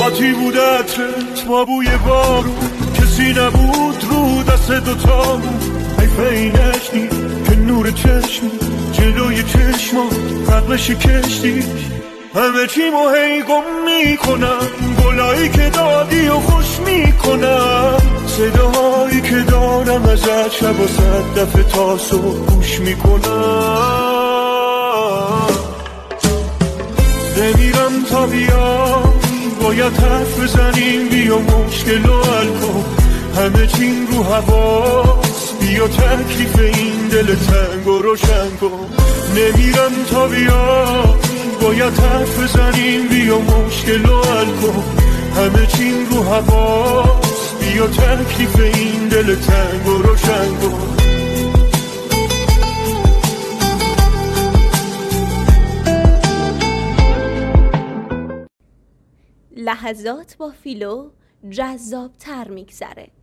قاطی بود عطرت با بوی بارون، کسی نبود رو دست دوتامون. حیفه این عشقی که نور چشمی جلوی چشما قبلش کشتی. همه چیمو هی گم میکنم، گلایی که دادی و خوش میکنم، صداهایی که دارم ازت شب و 100 دفعه تا صبح گوش میکنم. نمیرم تا بیای، باید حرف بزنیم، بیا مشکل و حل کن. همه چیم رو حواس، بیا تکلیف این دل تنگ و روشن کن. نمیرم تا بیای، باید حرف بزنیم، بیا مشکل و حل کن. همه چیم رو حواس، بیا تکلیف این دل تنگ و روشن کن. لحظات با فیلو جذاب تر میگذره.